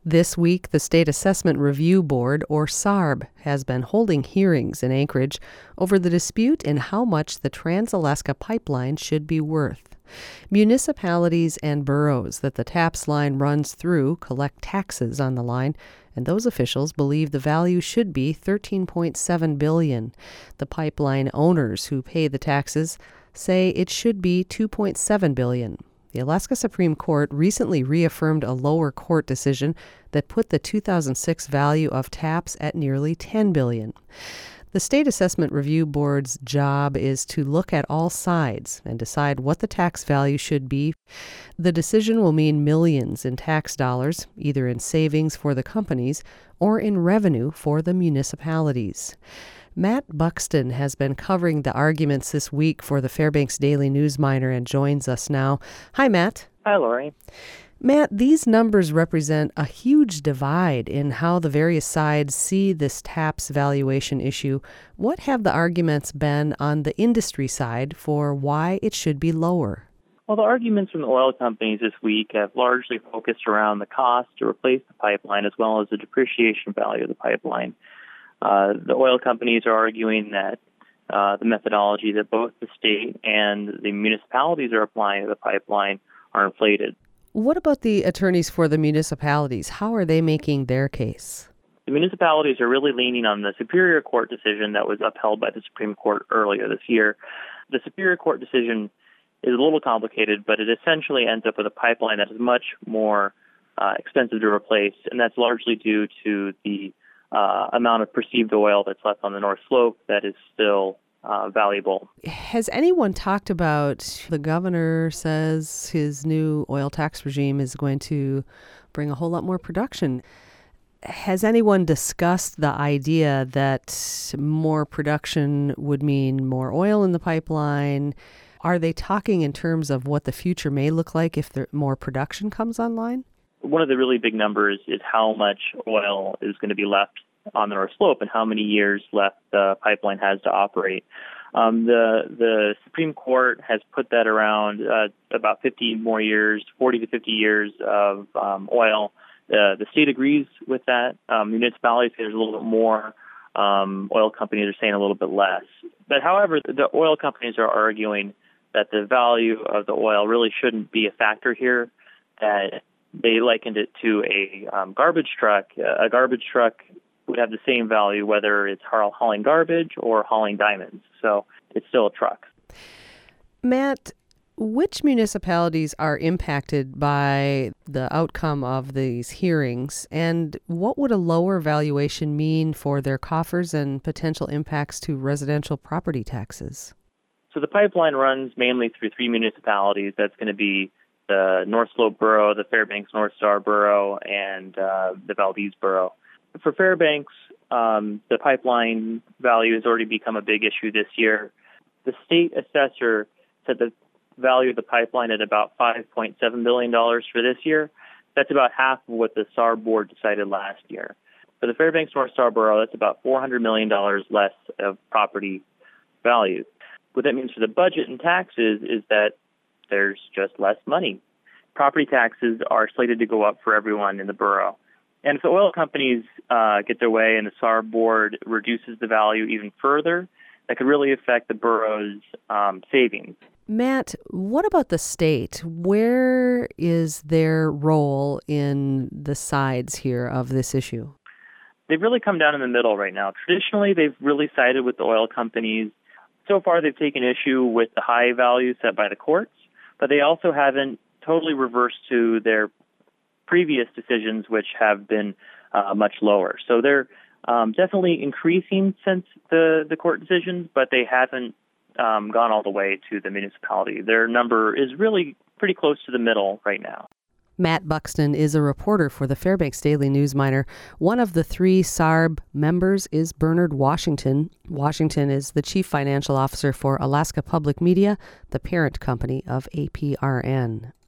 This week, the State Assessment Review Board, or SARB, has been holding hearings in Anchorage over the dispute in how much the Trans-Alaska Pipeline should be worth. Municipalities and boroughs that the TAPS line runs through collect taxes on the line, and those officials believe the value should be $13.7 billion. The pipeline owners who pay the taxes say it should be $2.7 billion. The Alaska Supreme Court recently reaffirmed a lower court decision that put the 2006 value of TAPS at nearly $10 billion. The State Assessment Review Board's job is to look at all sides and decide what the tax value should be. The decision will mean millions in tax dollars, either in savings for the companies or in revenue for the municipalities. Matt Buxton has been covering the arguments this week for the Fairbanks Daily News-Miner and joins us now. Hi, Matt. Hi, Lori. Matt, these numbers represent a huge divide in how the various sides see this TAPS valuation issue. What have the arguments been on the industry side for why it should be lower? Well, the arguments from the oil companies this week have largely focused around the cost to replace the pipeline as well as the depreciation value of the pipeline. The oil companies are arguing that the methodology that both the state and the municipalities are applying to the pipeline are inflated. What about the attorneys for the municipalities? How are they making their case? The municipalities are really leaning on the Superior Court decision that was upheld by the Supreme Court earlier this year. The Superior Court decision is a little complicated, but it essentially ends up with a pipeline that is much more expensive to replace, and that's largely due to the amount of perceived oil that's left on the North Slope that is still valuable. Has anyone talked about, the governor says his new oil tax regime is going to bring a whole lot more production. Has anyone discussed the idea that more production would mean more oil in the pipeline? Are they talking in terms of what the future may look like if more production comes online? One of the really big numbers is how much oil is going to be left on the North Slope and how many years left the pipeline has to operate. The Supreme Court has put that around about 50 more years, 40 to 50 years of oil. The state agrees with that. Municipalities say there's a little bit more. Oil companies are saying a little bit less. But however, the oil companies are arguing that the value of the oil really shouldn't be a factor here. They likened it to a garbage truck. A garbage truck would have the same value whether it's hauling garbage or hauling diamonds. So it's still a truck. Matt, which municipalities are impacted by the outcome of these hearings, and what would a lower valuation mean for their coffers and potential impacts to residential property taxes? So the pipeline runs mainly through three municipalities. That's going to be the North Slope Borough, the Fairbanks North Star Borough, and the Valdez Borough. For Fairbanks, the pipeline value has already become a big issue this year. The state assessor said the value of the pipeline at about $5.7 billion for this year. That's about half of what the SARB board decided last year. For the Fairbanks North Star Borough, that's about $400 million less of property value. What that means for the budget and taxes is that there's just less money. Property taxes are slated to go up for everyone in the borough. And if the oil companies get their way and the SARB board reduces the value even further, that could really affect the borough's savings. Matt, what about the state? Where is their role in the sides here of this issue? They've really come down in the middle right now. Traditionally, they've really sided with the oil companies. So far, they've taken issue with the high value set by the courts, but they also haven't totally reversed to their previous decisions, which have been much lower. So they're definitely increasing since the court decisions, but they haven't gone all the way to the municipality. Their number is really pretty close to the middle right now. Matt Buxton is a reporter for the Fairbanks Daily News-Miner. One of the three SARB members is Bernard Washington. Washington is the chief financial officer for Alaska Public Media, the parent company of APRN.